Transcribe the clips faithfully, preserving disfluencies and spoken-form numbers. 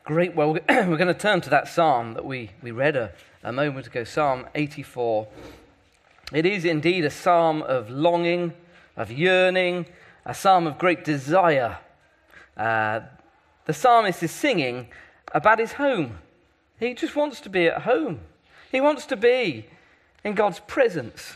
Great. Well, we're going to turn to that psalm that we, we read a, a moment ago, Psalm eighty-four. It is indeed a psalm of longing, of yearning, a psalm of great desire. Uh, the psalmist is singing about his home. He just wants to be at home. He wants to be in God's presence.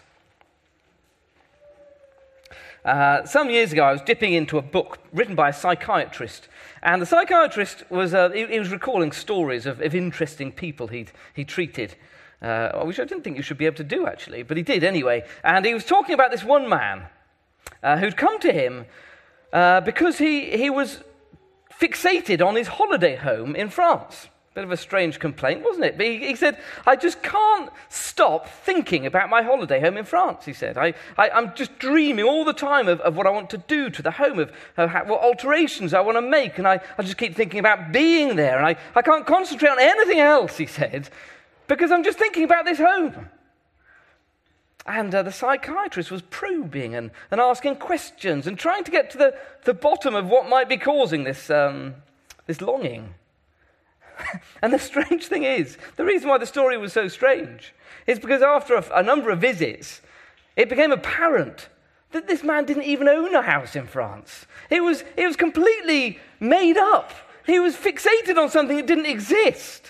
Uh, some years ago, I was dipping into a book written by a psychiatrist, and the psychiatrist was uh, he, he was recalling stories of, of interesting people he'd he treated, uh, which I didn't think you should be able to do actually, but he did anyway. And he was talking about this one man uh, who'd come to him uh, because he he was fixated on his holiday home in France. Bit of a strange complaint, wasn't it? But he, he said, I just can't stop thinking about my holiday home in France, he said. I, I, I'm just dreaming all the time of, of what I want to do to the home, of, of how, what alterations I want to make, and I, I just keep thinking about being there, and I, I can't concentrate on anything else, he said, because I'm just thinking about this home. And uh, the psychiatrist was probing and, and asking questions and trying to get to the, the bottom of what might be causing this, um, this longing. And the strange thing is, the reason why the story was so strange is because after a, a number of visits, it became apparent that this man didn't even own a house in France. It was, it was completely made up. He was fixated on something that didn't exist.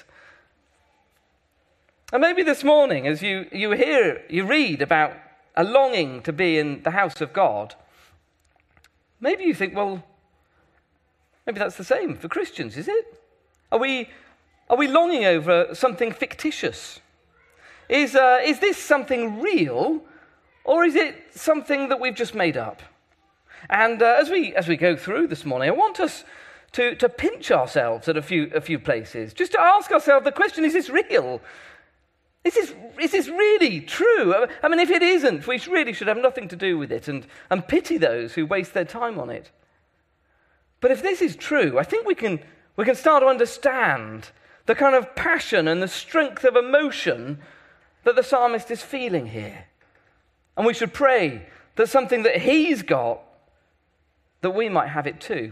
And maybe this morning, as you, you hear, you read about a longing to be in the house of God, maybe you think, well, maybe that's the same for Christians, is it? Are we, are we longing over something fictitious? Is, uh, is this something real, or is it something that we've just made up? And uh, as we as we go through this morning, I want us to, to pinch ourselves at a few a few places, just to ask ourselves the question: Is this real? Is this is this really true? I mean, if it isn't, we really should have nothing to do with it, and and pity those who waste their time on it. But if this is true, I think we can. We can start to understand the kind of passion and the strength of emotion that the psalmist is feeling here. And we should pray that something that he's got, that we might have it too.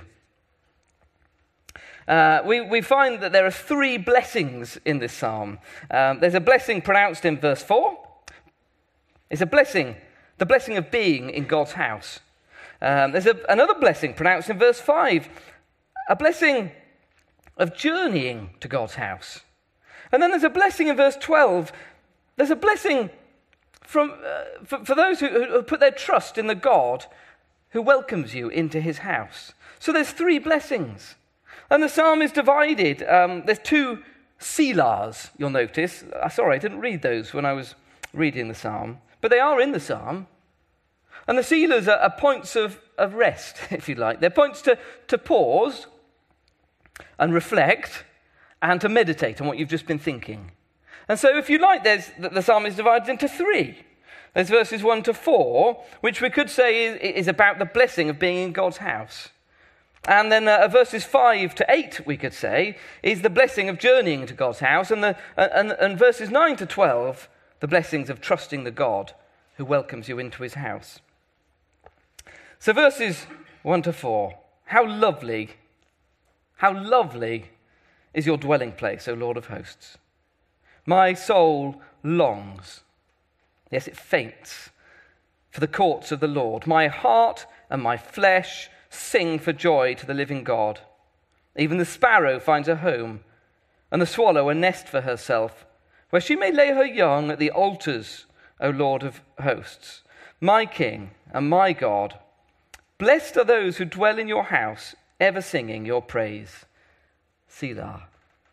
Uh, we, we find that there are three blessings in this psalm. Um, there's a blessing pronounced in verse four. It's a blessing, the blessing of being in God's house. Um, there's a, another blessing pronounced in verse five, a blessing of journeying to God's house. And then there's a blessing in verse twelve. There's a blessing from uh, for, for those who, who put their trust in the God who welcomes you into his house. So there's three blessings. And the psalm is divided. Um, there's two selahs, you'll notice. Uh, sorry, I didn't read those when I was reading the psalm. But they are in the psalm. And the selahs are, are points of, of rest, if you like. They're points to, to pause and reflect, and to meditate on what you've just been thinking. And so, if you like, there's, the psalm is divided into three. There's verses one to four, which we could say is, is about the blessing of being in God's house. And then uh, verses five to eight, we could say, is the blessing of journeying to God's house. And, the, and, and verses nine to twelve, the blessings of trusting the God who welcomes you into his house. So verses one to four, how lovely How lovely is your dwelling place, O Lord of hosts. My soul longs, yes, it faints, for the courts of the Lord. My heart and my flesh sing for joy to the living God. Even the sparrow finds a home, and the swallow a nest for herself, where she may lay her young at the altars, O Lord of hosts. My King and my God, blessed are those who dwell in your house, ever singing your praise. Selah.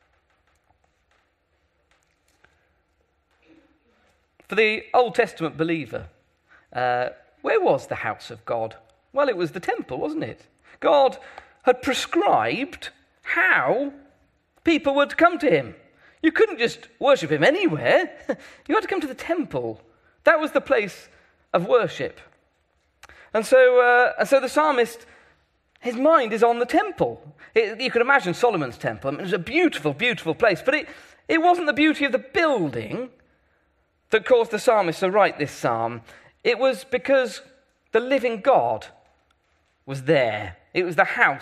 For the Old Testament believer, uh, where was the house of God? Well, it was the temple, wasn't it? God had prescribed how people were to come to him. You couldn't just worship him anywhere. You had to come to the temple. That was the place of worship. And so, uh, and so the psalmist, his mind is on the temple. It, you can imagine Solomon's temple. I mean, it was a beautiful, beautiful place. But it, it wasn't the beauty of the building that caused the psalmist to write this psalm. It was because the living God was there. It was the house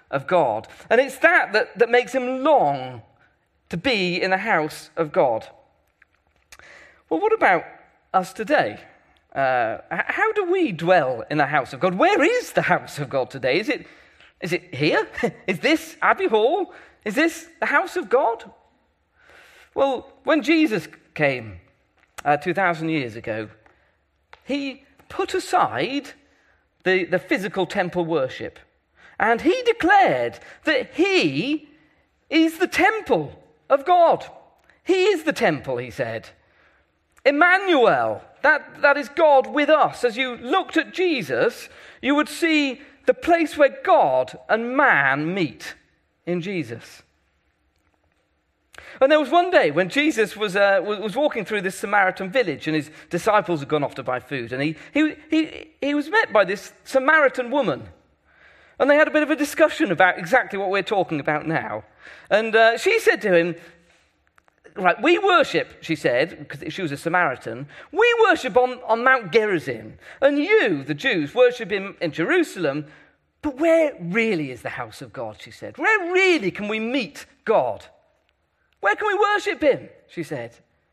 of God. And it's that that, that makes him long to be in the house of God. Well, what about us today? Uh, how do we dwell in the house of God? Where is the house of God today? Is it, is it here? Is this Abbey Hall? Is this the house of God? Well, when Jesus came uh, two thousand years ago, he put aside the, the physical temple worship, and he declared that he is the temple of God. He is the temple, he said. Emmanuel, that, that is God with us. As you looked at Jesus, you would see the place where God and man meet in Jesus. And there was one day when Jesus was uh, was walking through this Samaritan village, and his disciples had gone off to buy food, and he he he, he was met by this Samaritan woman. And they had a bit of a discussion about exactly what we're talking about now. And uh, she said to him, right, we worship, she said, because she was a Samaritan, we worship on, on Mount Gerizim, and you, the Jews, worship in, in Jerusalem, but where really is the house of God, she said? Where really can we meet God? Where can we worship him, she said.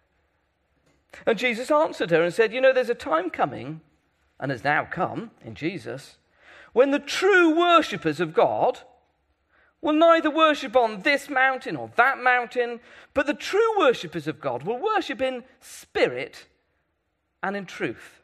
And Jesus answered her and said, you know, there's a time coming, and has now come in Jesus, when the true worshippers of God will neither worship on this mountain or that mountain, but the true worshippers of God will worship in spirit and in truth.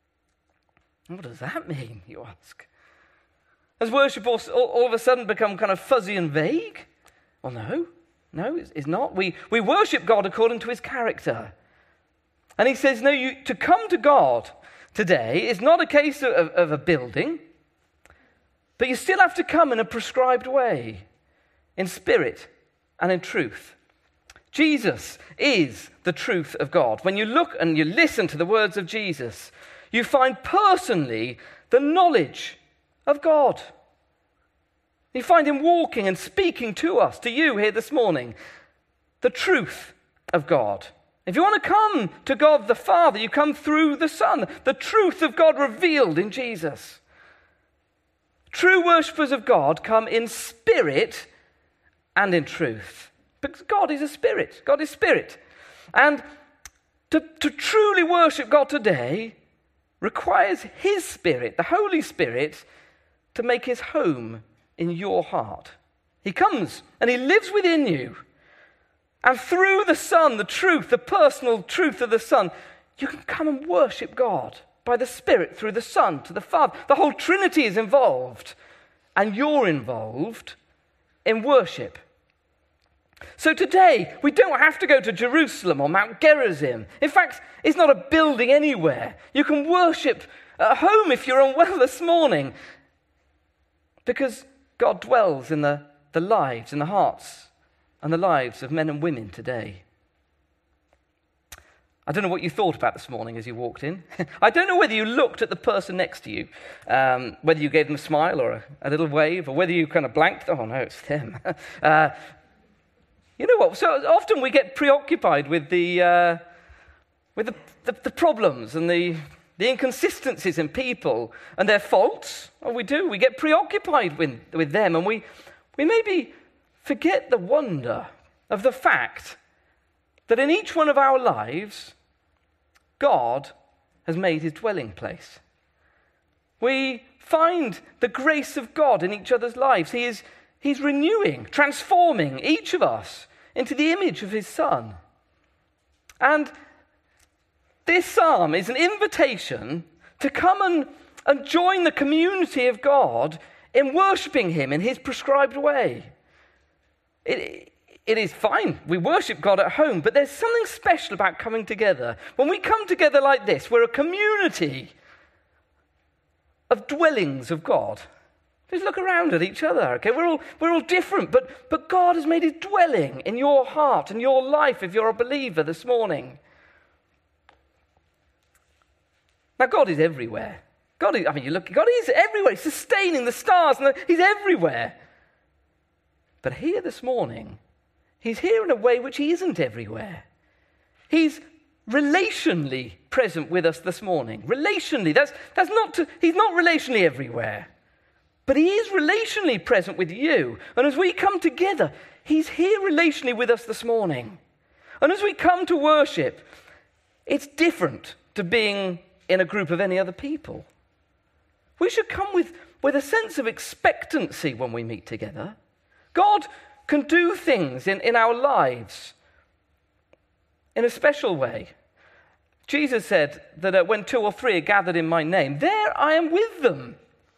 What does that mean, you ask? Has worship all, all of a sudden become kind of fuzzy and vague? Well, no. No, it's, it's not. We, we worship God according to his character. And he says, no, you, to come to God today is not a case of, of a building, but you still have to come in a prescribed way, in spirit and in truth. Jesus is the truth of God. When you look and you listen to the words of Jesus, you find personally the knowledge of God. You find him walking and speaking to us, to you here this morning, the truth of God. If you want to come to God the Father, you come through the Son, the truth of God revealed in Jesus. True worshippers of God come in spirit and in truth. Because God is a spirit. God is spirit. And to, to truly worship God today requires his Spirit, the Holy Spirit, to make his home in your heart. He comes and he lives within you. And through the Son, the truth, the personal truth of the Son, you can come and worship God by the Spirit through the Son to the Father. The whole Trinity is involved, and you're involved in worship. So today, we don't have to go to Jerusalem or Mount Gerizim. In fact, it's not a building anywhere. You can worship at home if you're unwell this morning, because God dwells in the, the lives, in the hearts and the lives of men and women today. I don't know what you thought about this morning as you walked in. I don't know whether you looked at the person next to you, um, whether you gave them a smile or a, a little wave, or whether you kind of blanked, oh no, it's them. uh, you know what, so often we get preoccupied with the uh, with the, the, the problems and the, the inconsistencies in people and their faults. Oh, we do, we get preoccupied with, with them, and we, we maybe forget the wonder of the fact that in each one of our lives, God has made his dwelling place. We find the grace of God in each other's lives. He is he's renewing, transforming each of us into the image of his Son. And this psalm is an invitation to come and, and join the community of God in worshipping him in his prescribed way. It, It is fine, we worship God at home, but there's something special about coming together. When we come together like this, we're a community of dwellings of God. Just look around at each other, okay? We're all, we're all different, but, but God has made his dwelling in your heart and your life if you're a believer this morning. Now, God is everywhere. God is, I mean, you look, God is everywhere. He's sustaining the stars, and the, he's everywhere. But here this morning, he's here in a way which he isn't everywhere. He's relationally present with us this morning. Relationally, that's that's not to, he's not relationally everywhere. but he is relationally present with you. And as we come together, he's here relationally with us this morning. And as we come to worship, it's different to being in a group of any other people. We should come with, with a sense of expectancy when we meet together. God can do things in, in our lives in a special way. Jesus said that uh, when two or three are gathered in my name, there I am with them.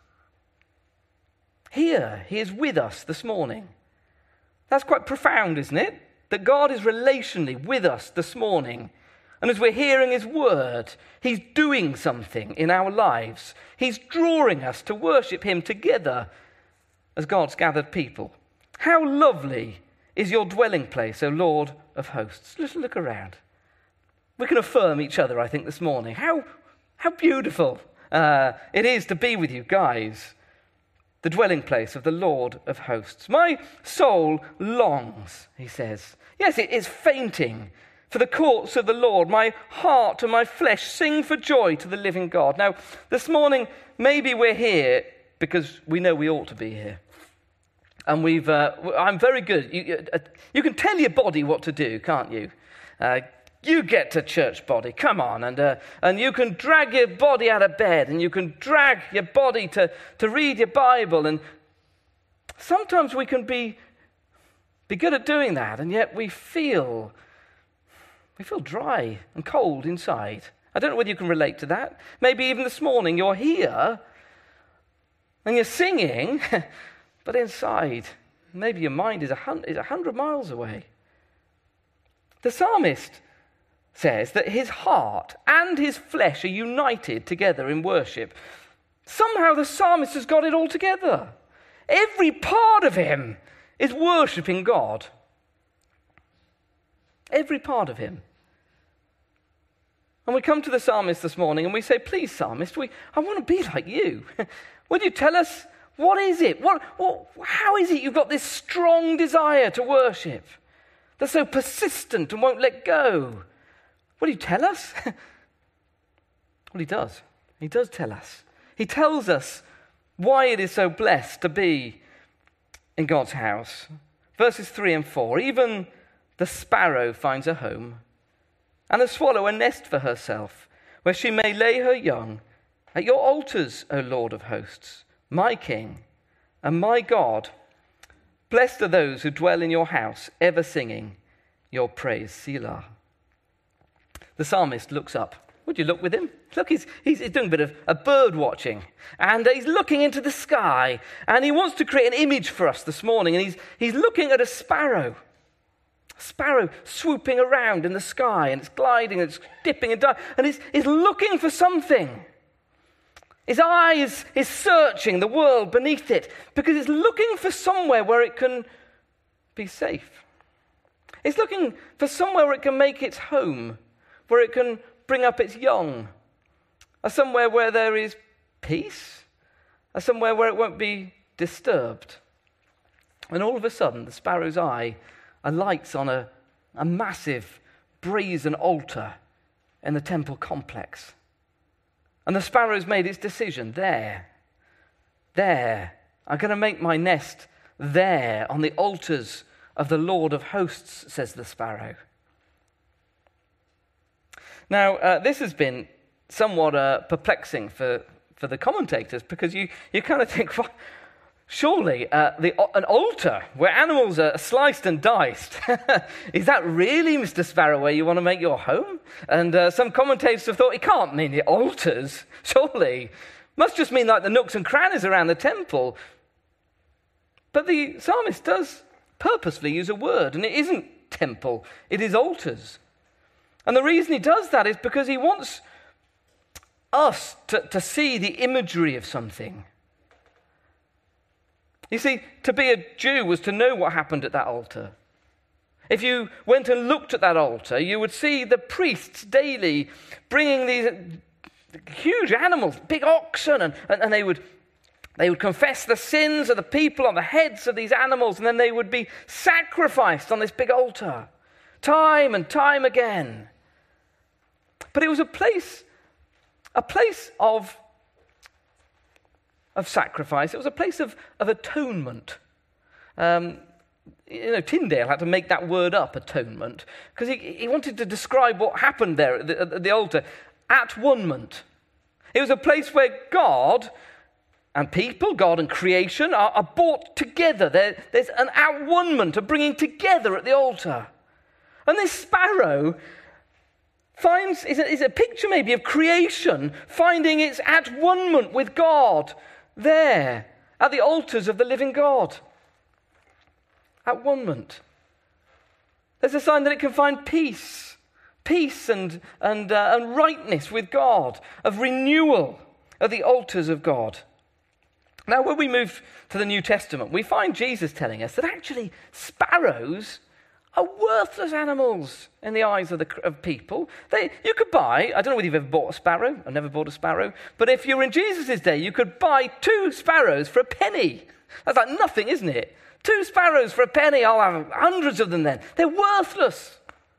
Here, he is with us this morning. That's quite profound, isn't it? That God is relationally with us this morning. And as we're hearing his word, he's doing something in our lives. He's drawing us to worship him together as God's gathered people. How lovely is your dwelling place, O Lord of hosts. Just look around. We can affirm each other, I think, this morning. How, how beautiful uh, it is to be with you guys. The dwelling place of the Lord of hosts. My soul longs, he says. Yes, it is fainting for the courts of the Lord. My heart and my flesh sing for joy to the living God. Now, this morning, maybe we're here because we know we ought to be here. And we've, uh, I'm very good. You, uh, you can tell your body what to do, can't you? Uh, you get to church, body. Come on. And uh, and you can drag your body out of bed. And you can drag your body to, to read your Bible. And sometimes we can be, be good at doing that. And yet we feel, we feel dry and cold inside. I don't know whether you can relate to that. Maybe even this morning you're here and you're singing, but inside, maybe your mind is a hundred, is a hundred miles away. The psalmist says that his heart and his flesh are united together in worship. Somehow the psalmist has got it all together. Every part of him is worshipping God. Every part of him. And we come to the psalmist this morning and we say, please, psalmist, we, I want to be like you. Would you tell us, what is it? What, what, how is it you've got this strong desire to worship? That's so persistent and won't let go. Will you tell us? Well, he does. He does tell us. He tells us why it is so blessed to be in God's house. Verses three and four. Even the sparrow finds a home, and the swallow a nest for herself, where she may lay her young. At your altars, O Lord of hosts, my King and my God. Blessed are those who dwell in your house, ever singing your praise. Selah. The psalmist looks up. Would you look with him? Look, he's, he's doing a bit of a bird watching. And he's looking into the sky. And he wants to create an image for us this morning. And he's, he's looking at a sparrow. A sparrow swooping around in the sky. And it's gliding and it's dipping and diving. And he's, he's looking for something. His eye is, is searching the world beneath it. Because it's looking for somewhere where it can be safe. It's looking for somewhere where it can make its home. Where it can bring up its young, or somewhere where there is peace, or somewhere where it won't be disturbed. And all of a sudden, the sparrow's eye alights on a, a massive brazen altar in the temple complex. And the sparrow's made its decision. There, there, I'm going to make my nest there on the altars of the Lord of hosts, says the sparrow. Now, uh, this has been somewhat uh, perplexing for, for the commentators because you, you kind of think, well, surely uh, the, an altar where animals are sliced and diced, is that really, Mister Sparrow, where you want to make your home? And uh, some commentators have thought, it can't mean the altars, surely. Must just mean like the nooks and crannies around the temple. But the psalmist does purposely use a word, and it isn't temple, it is altars. And the reason he does that is because he wants us to, to see the imagery of something. You see, to be a Jew was to know what happened at that altar. If you went and looked at that altar, you would see the priests daily bringing these huge animals, big oxen, and, and, and they would they would confess the sins of the people on the heads of these animals, and then they would be sacrificed on this big altar. Time and time again. But it was a place, a place of, of sacrifice. It was a place of, of atonement. Um, you know, Tyndale had to make that word up, atonement, because he, he wanted to describe what happened there at the, at the altar. At-one-ment. It was a place where God and people, God and creation, are, are brought together. There, there's an at-one-ment, a bringing together at the altar. And this sparrow finds, is a, is a picture maybe of creation finding its at-one-ment with God there at the altars of the living God. At-one-ment. There's a sign that it can find peace, peace and, and, uh, and rightness with God, of renewal at the altars of God. Now, when we move to the New Testament, we find Jesus telling us that actually sparrows are worthless animals in the eyes of, the, of people. They, you could buy, I don't know whether you've ever bought a sparrow. I've never bought a sparrow. But if you were in Jesus' day, you could buy two sparrows for a penny. That's like nothing, isn't it? Two sparrows for a penny. I'll have hundreds of them then. They're worthless.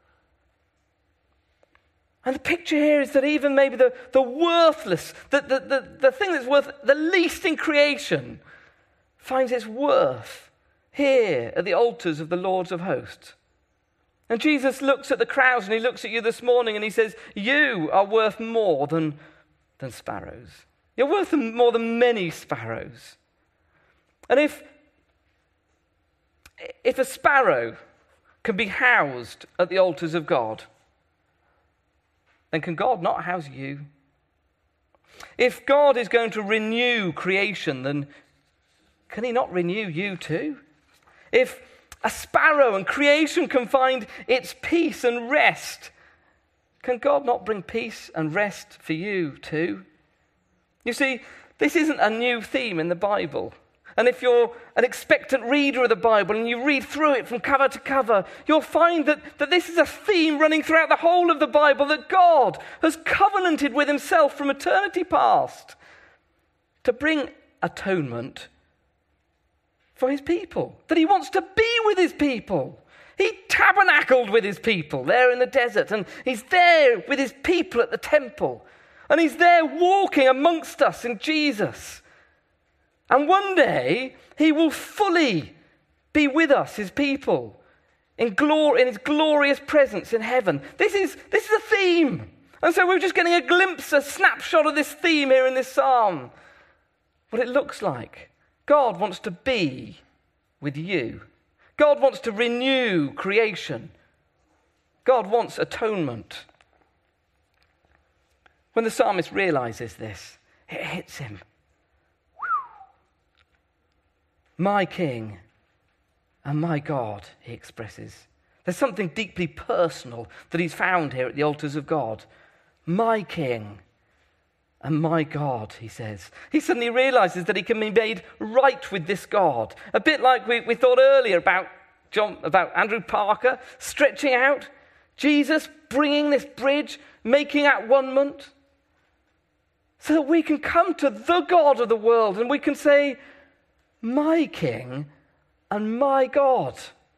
And the picture here is that even maybe the, the worthless, the, the, the, the thing that's worth the least in creation, finds its worth here at the altars of the Lords of hosts. And Jesus looks at the crowds and he looks at you this morning and he says, you are worth more than, than sparrows. You're worth more than many sparrows. And if, if a sparrow can be housed at the altars of God, then can God not house you? If God is going to renew creation, then can he not renew you too? If a sparrow and creation can find its peace and rest, can God not bring peace and rest for you too? You see, this isn't a new theme in the Bible. And if you're an expectant reader of the Bible and you read through it from cover to cover, you'll find that, that this is a theme running throughout the whole of the Bible, that God has covenanted with himself from eternity past to bring atonement for his people, that he wants to be with his people. He tabernacled with his people there in the desert, and he's there with his people at the temple, and he's there walking amongst us in Jesus. And one day, he will fully be with us, his people, in glory, in his glorious presence in heaven. This is, this is a theme. And so we're just getting a glimpse, a snapshot of this theme here in this psalm. What it looks like. God wants to be with you. God wants to renew creation. God wants atonement. When the psalmist realizes this, it hits him. My King and my God, he expresses. There's something deeply personal that he's found here at the altars of God. My King and my God, he says. He suddenly realizes that he can be made right with this God. A bit like we, we thought earlier about John, about Andrew Parker stretching out. Jesus bringing this bridge, making at-one-ment, so that we can come to the God of the world and we can say, my King and my God.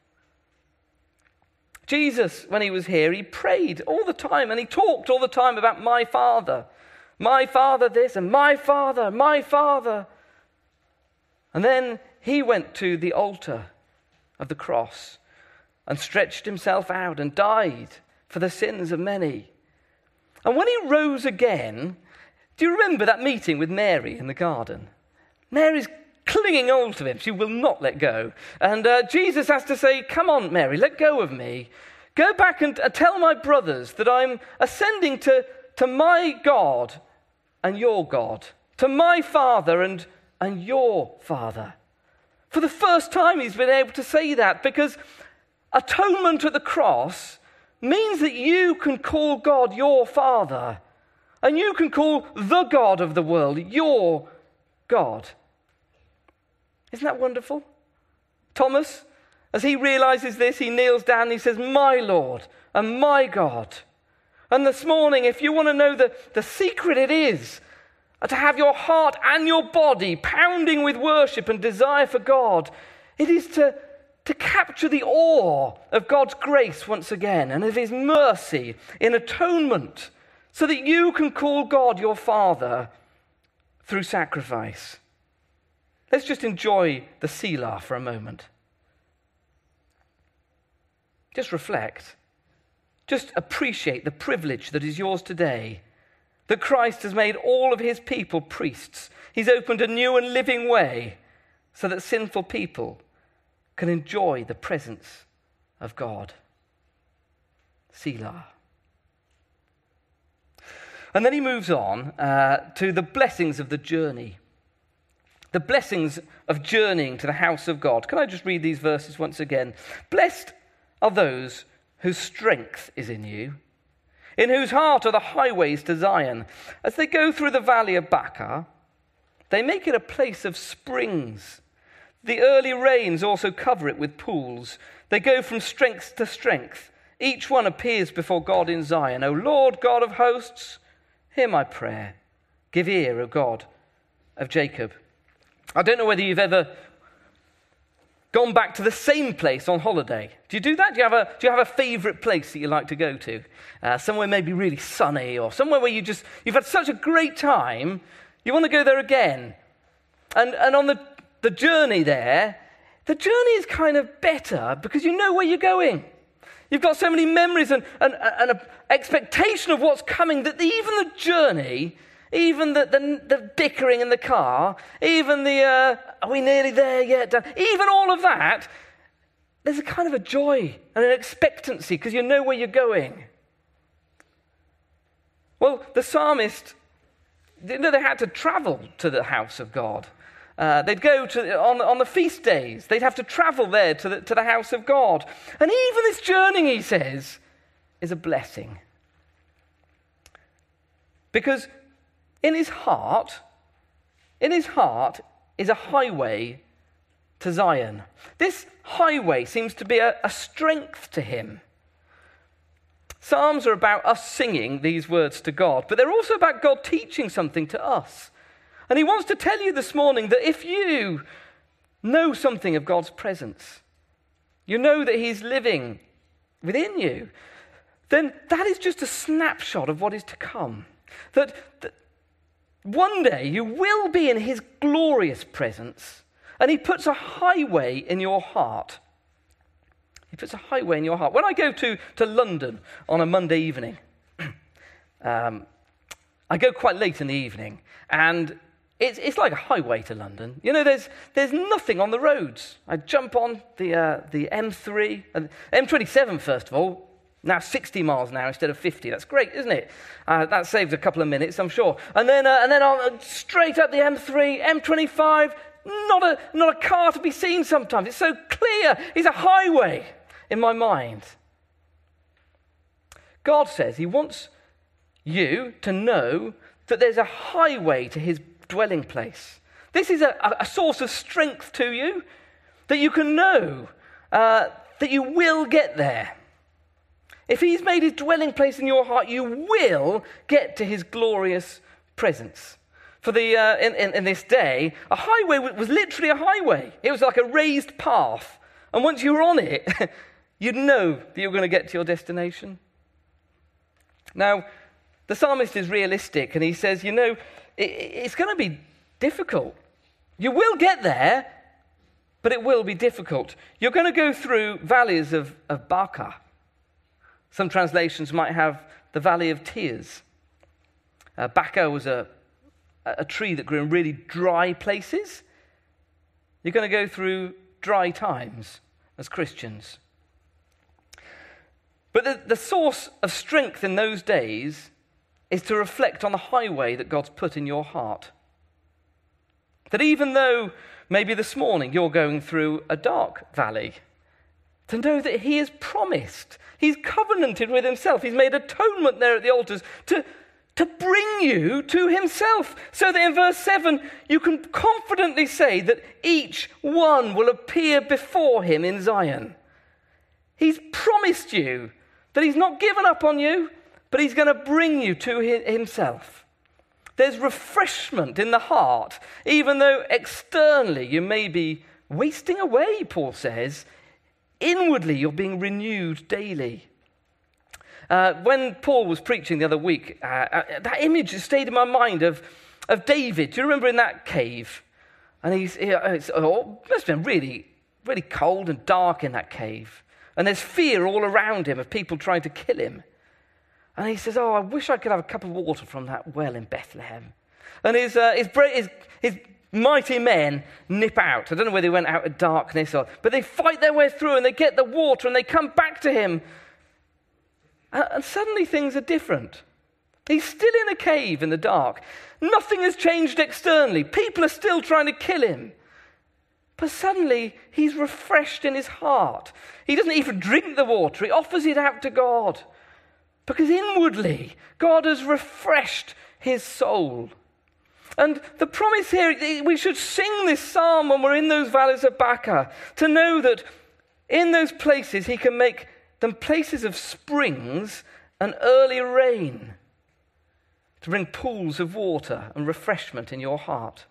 Jesus, when he was here, he prayed all the time and he talked all the time about my Father. My Father this and my Father, my Father. And then he went to the altar of the cross and stretched himself out and died for the sins of many. And when he rose again, do you remember that meeting with Mary in the garden? Mary's clinging on to him. She will not let go. And uh, Jesus has to say, come on, Mary, let go of me. Go back and uh, tell my brothers that I'm ascending to, to my God and your God, to my Father and, and your Father. For the first time he's been able to say that, because atonement at the cross means that you can call God your Father, and you can call the God of the world your God. Isn't that wonderful? Thomas, as he realizes this, he kneels down and he says, my Lord and my God. And this morning, if you want to know the, the secret it is to have your heart and your body pounding with worship and desire for God, it is to, to capture the awe of God's grace once again and of his mercy in atonement, so that you can call God your Father through sacrifice. Let's just enjoy the Selah for a moment. Just reflect. Just appreciate the privilege that is yours today, that Christ has made all of his people priests. He's opened a new and living way so that sinful people can enjoy the presence of God. Selah. And then he moves on uh, to the blessings of the journey. The blessings of journeying to the house of God. Can I just read these verses once again? Blessed are those whose strength is in you, in whose heart are the highways to Zion. As they go through the valley of Baca, they make it a place of springs. The early rains also cover it with pools. They go from strength to strength. Each one appears before God in Zion. O Lord God of hosts, hear my prayer. Give ear, O God of Jacob. I don't know whether you've ever gone back to the same place on holiday. Do you do that? Do you have a, do you have a favourite place that you like to go to? Uh, somewhere maybe really sunny, or somewhere where you just, you've had such a great time, you want to go there again. And, and on the, the journey there, the journey is kind of better because you know where you're going. You've got so many memories and, and, and an expectation of what's coming that even the journey, even the, the, the bickering in the car, even the, uh, are we nearly there yet? Even all of that, there's a kind of a joy and an expectancy because you know where you're going. Well, the psalmist, you know, they had to travel to the house of God. Uh, they'd go to on, on the feast days. They'd have to travel there to the, to the house of God. And even this journey, he says, is a blessing. Because in his heart, in his heart is a highway to Zion. This highway seems to be a, a strength to him. Psalms are about us singing these words to God, but they're also about God teaching something to us. And he wants to tell you this morning that if you know something of God's presence, you know that he's living within you, then that is just a snapshot of what is to come. That, that one day you will be in his glorious presence, and he puts a highway in your heart. He puts a highway in your heart. When I go to, to London on a Monday evening, um, I go quite late in the evening, and It's, it's like a highway to London. You know, there's there's nothing on the roads. I jump on the uh, the M three, uh, M twenty-seven first of all, now sixty miles an hour instead of fifty. That's great, isn't it? Uh, that saves a couple of minutes, I'm sure. And then uh, and then on, uh, straight up the M three, M twenty-five, not a not a car to be seen sometimes. It's so clear. It's a highway in my mind. God says he wants you to know that there's a highway to his dwelling place. This is a, a source of strength to you, that you can know uh, that you will get there. If he's made his dwelling place in your heart, you will get to his glorious presence. For the uh, in, in, in this day, a highway was literally a highway. It was like a raised path. And once you were on it, you'd know that you were going to get to your destination. Now, the psalmist is realistic, and he says, you know, it, it's going to be difficult. You will get there, but it will be difficult. You're going to go through valleys of, of Baca. Some translations might have the Valley of Tears. Uh, Baca was a, a tree that grew in really dry places. You're going to go through dry times as Christians. But the, the source of strength in those days is to reflect on the highway that God's put in your heart. That even though maybe this morning you're going through a dark valley, to know that he has promised, he's covenanted with himself, he's made atonement there at the altars to, to bring you to himself. So that in verse seven, you can confidently say that each one will appear before him in Zion. He's promised you that he's not given up on you, but he's going to bring you to himself. There's refreshment in the heart, even though externally you may be wasting away, Paul says. Inwardly, you're being renewed daily. Uh, when Paul was preaching the other week, uh, uh, that image stayed in my mind of, of David. Do you remember in that cave? And he's, it's, oh, it must have been really, really cold and dark in that cave. And there's fear all around him of people trying to kill him. And he says, oh, I wish I could have a cup of water from that well in Bethlehem. And his, uh, his, his, his mighty men nip out. I don't know whether they went out of darkness, or, but they fight their way through and they get the water and they come back to him. And, and suddenly things are different. He's still in a cave in the dark. Nothing has changed externally. People are still trying to kill him. But suddenly he's refreshed in his heart. He doesn't even drink the water. He offers it out to God. Because inwardly, God has refreshed his soul. And the promise here, we should sing this psalm when we're in those valleys of Baca, to know that in those places he can make them places of springs and early rain, to bring pools of water and refreshment in your heart.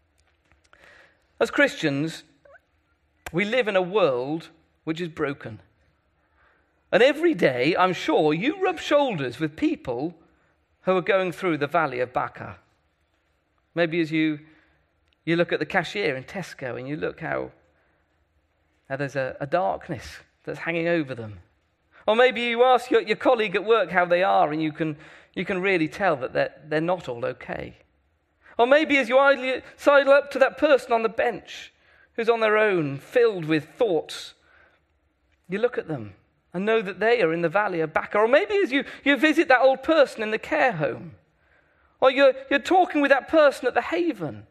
As Christians, we live in a world which is broken. And every day, I'm sure, you rub shoulders with people who are going through the valley of Baca. Maybe as you, you look at the cashier in Tesco and you look how, how there's a, a darkness that's hanging over them. Or maybe you ask your, your colleague at work how they are and you can, you can really tell that they're, they're not all okay. Or maybe as you idly sidle up to that person on the bench who's on their own, filled with thoughts, you look at them and know that they are in the valley of Baca. Or maybe as you, you visit that old person in the care home, or you're, you're talking with that person at the Haven.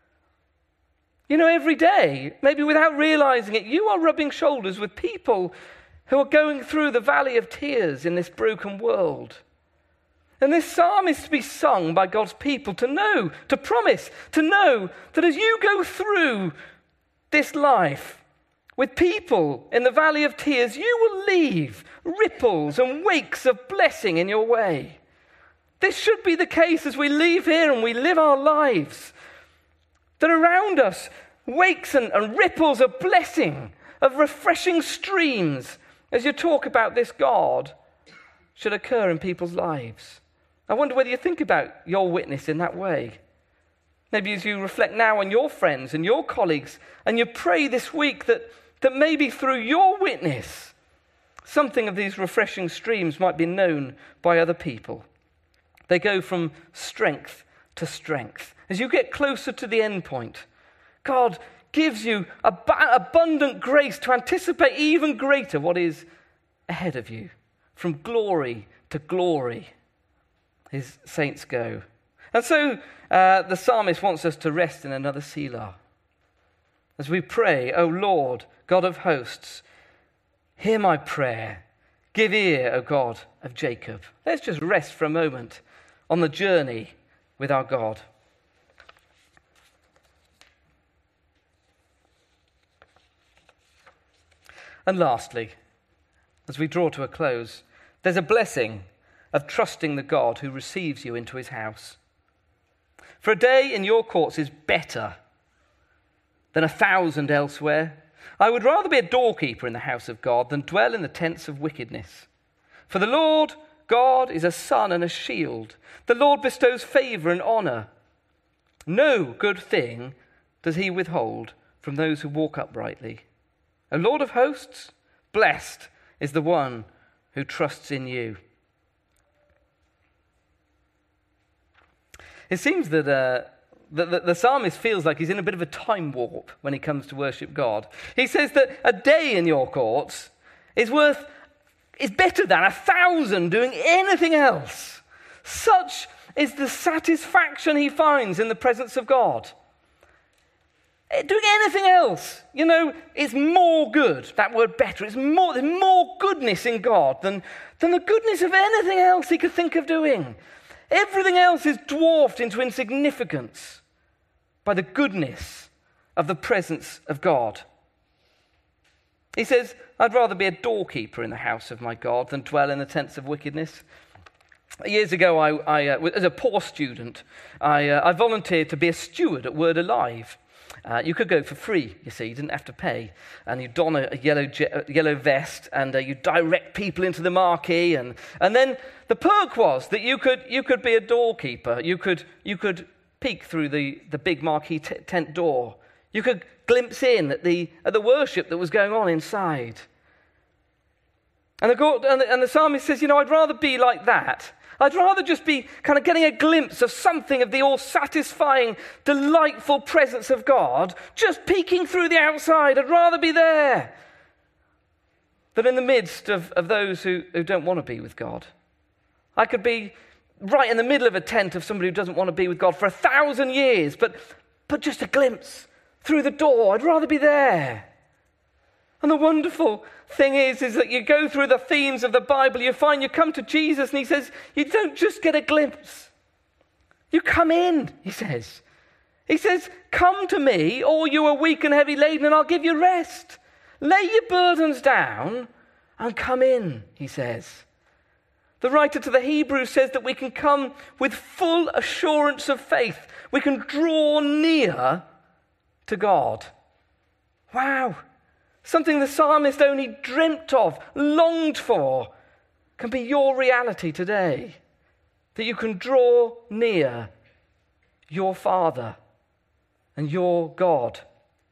You know, every day, maybe without realizing it, you are rubbing shoulders with people who are going through the valley of tears in this broken world. And this psalm is to be sung by God's people to know, to promise, to know that as you go through this life with people in the valley of tears, you will leave ripples and wakes of blessing in your way. This should be the case as we leave here and we live our lives. That around us, wakes and, and ripples of blessing, of refreshing streams, as you talk about this God, should occur in people's lives. I wonder whether you think about your witness in that way. Maybe as you reflect now on your friends and your colleagues, and you pray this week that, that maybe through your witness, something of these refreshing streams might be known by other people. They go from strength to strength. As you get closer to the end point, God gives you ab- abundant grace to anticipate even greater what is ahead of you. From glory to glory, his saints go. And so uh, the psalmist wants us to rest in another Selah. As we pray, O Lord, God of hosts, hear my prayer. Give ear, O God of Jacob. Let's just rest for a moment on the journey with our God. And lastly, as we draw to a close, there's a blessing of trusting the God who receives you into his house. For a day in your courts is better than a thousand elsewhere. I would rather be a doorkeeper in the house of God than dwell in the tents of wickedness. For the Lord God is a sun and a shield. The Lord bestows favor and honor. No good thing does he withhold from those who walk uprightly. O Lord of hosts, blessed is the one who trusts in you. It seems that uh, the, the, the psalmist feels like he's in a bit of a time warp when he comes to worship God. He says that a day in your courts is worth, is better than a thousand doing anything else. Such is the satisfaction he finds in the presence of God. Doing anything else, you know, is more good. That word better, it's more, there's more goodness in God than, than the goodness of anything else he could think of doing. Everything else is dwarfed into insignificance by the goodness of the presence of God. He says, I'd rather be a doorkeeper in the house of my God than dwell in the tents of wickedness. Years ago, I, I uh, as a poor student, I, uh, I volunteered to be a steward at Word Alive. Uh, you could go for free, you see, you didn't have to pay. And you don a, a yellow je- a yellow vest and uh, you direct people into the marquee. And, and then the perk was that you could you could be a doorkeeper. You could you could peek through the, the big marquee t- tent door You could glimpse in at the, at the worship that was going on inside. And the, and, the, and the psalmist says, you know, I'd rather be like that. I'd rather just be kind of getting a glimpse of something of the all-satisfying, delightful presence of God, just peeking through the outside. I'd rather be there than in the midst of, of those who, who don't want to be with God. I could be right in the middle of a tent of somebody who doesn't want to be with God for a thousand years, but, but just a glimpse through the door. I'd rather be there. And the wonderful thing is, is that you go through the themes of the Bible, you find you come to Jesus and he says, you don't just get a glimpse. You come in, he says. He says, come to me, all you are weak and heavy laden, and I'll give you rest. Lay your burdens down and come in, he says. The writer to the Hebrews says that we can come with full assurance of faith. We can draw near to God. Wow. Something the psalmist only dreamt of, longed for, can be your reality today. That you can draw near your Father and your God.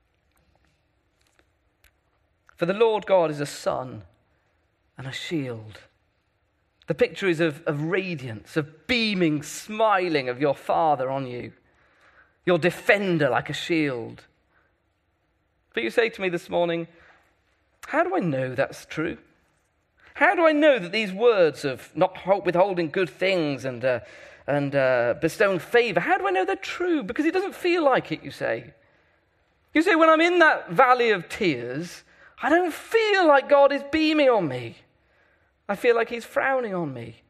For the Lord God is a sun and a shield. The picture is of, of radiance, of beaming, smiling of your Father on you. Your defender like a shield. But you say to me this morning, how do I know that's true? How do I know that these words of not withholding good things and, uh, and uh, bestowing favour, how do I know they're true? Because it doesn't feel like it, you say. You say, when I'm in that valley of tears, I don't feel like God is beaming on me. I feel like he's frowning on me.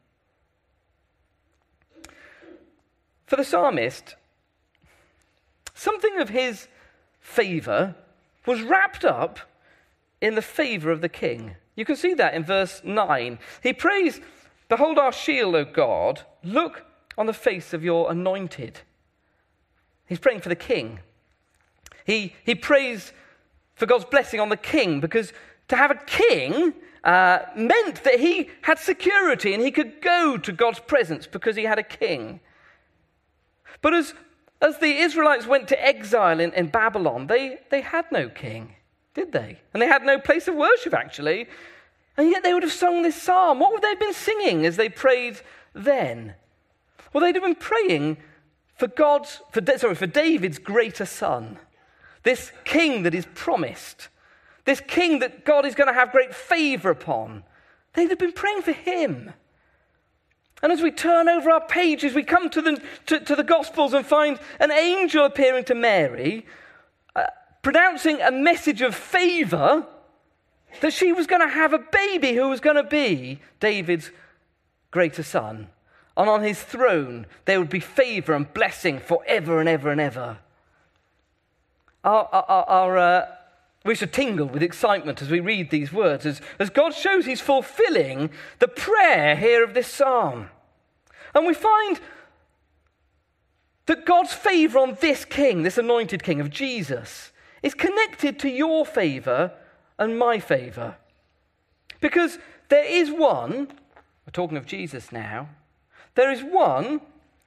For the psalmist, something of his favour was wrapped up in the favour of the king. You can see that in verse nine. He prays, behold our shield, O God, look on the face of your anointed. He's praying for the king. He, he prays for God's blessing on the king, because to have a king uh, meant that he had security and he could go to God's presence because he had a king. But as, as the Israelites went to exile in, in Babylon, they, they had no king, did they? And they had no place of worship, actually. And yet they would have sung this psalm. What would they have been singing as they prayed then? Well, they'd have been praying for God's, for, sorry, for David's greater son. This king that is promised. This king that God is going to have great favour upon. They'd have been praying for him. And as we turn over our pages, we come to the, to, to the Gospels and find an angel appearing to Mary, uh, pronouncing a message of favour, that she was going to have a baby who was going to be David's greater son. And on his throne, there would be favour and blessing forever and ever and ever. Our, our, our, uh, we should tingle with excitement as we read these words, as, as God shows he's fulfilling the prayer here of this psalm. And we find that God's favour on this king, this anointed king of Jesus, is connected to your favour and my favour. Because there is one, we're talking of Jesus now, there is one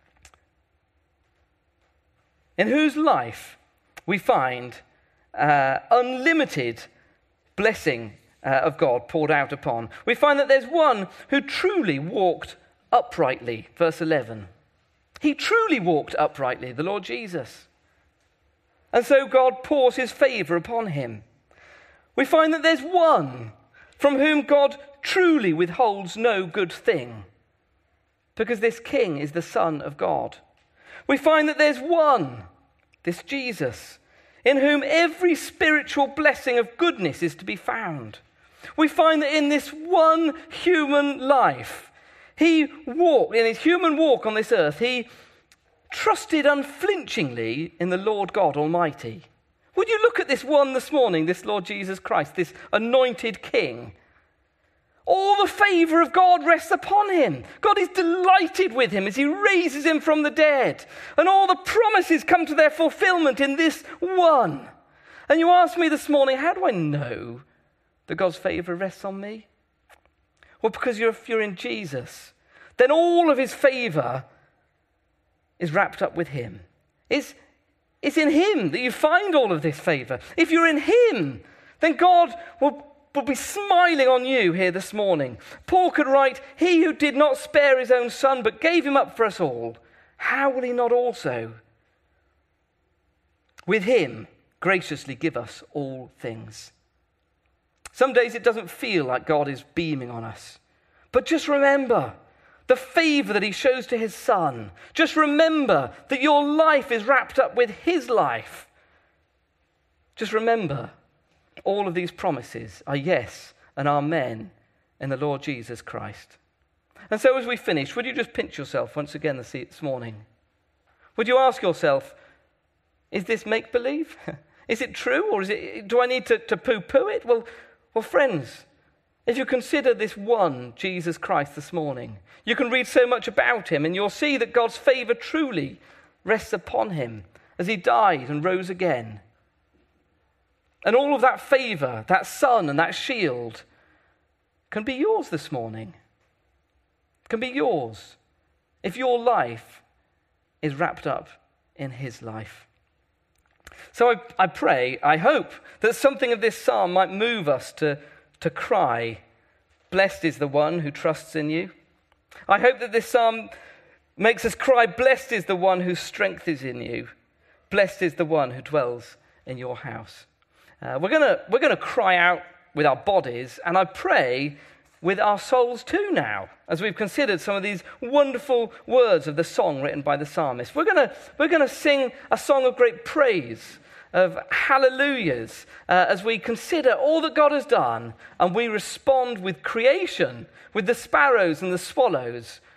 in whose life we find uh, unlimited blessing uh, of God poured out upon. We find that there's one who truly walked uprightly, verse eleven. He truly walked uprightly, the Lord Jesus. And so God pours his favour upon him. We find that there's one from whom God truly withholds no good thing, because this king is the Son of God. We find that there's one, this Jesus, in whom every spiritual blessing of goodness is to be found. We find that in this one human life, he walked, in his human walk on this earth, he trusted unflinchingly in the Lord God Almighty. Would you look at this one this morning, this Lord Jesus Christ, this anointed King? All the favour of God rests upon him. God is delighted with him as he raises him from the dead. And all the promises come to their fulfilment in this one. And you ask me this morning, how do I know that God's favour rests on me? Well, because you're, if you're in Jesus, then all of his favour is wrapped up with him. It's, it's in him that you find all of this favor. If you're in him, then God will, will be smiling on you here this morning. Paul could write, he who did not spare his own son, but gave him up for us all, how will he not also, with him, graciously give us all things? Some days it doesn't feel like God is beaming on us. But just remember the favor that he shows to his son. Just remember that your life is wrapped up with his life. Just remember all of these promises are yes and amen in the Lord Jesus Christ. And so as we finish, would you just pinch yourself once again this morning? Would you ask yourself, is this make-believe? Is it true, or is it? Do I need to, to poo-poo it? Well, well, friends, if you consider this one Jesus Christ this morning, you can read so much about him, and you'll see that God's favor truly rests upon him as he died and rose again. And all of that favor, that sun and that shield, can be yours this morning. Can be yours if your life is wrapped up in his life. So I, I pray, I hope that something of this psalm might move us to, to cry, blessed is the one who trusts in you. I hope that this psalm makes us cry, blessed is the one whose strength is in you. Blessed is the one who dwells in your house. Uh, we're gonna we're gonna cry out with our bodies, and I pray with our souls too now, as we've considered some of these wonderful words of the song written by the psalmist. We're gonna we're gonna sing a song of great praise, of hallelujahs, uh, as we consider all that God has done, and we respond with creation, with the sparrows and the swallows,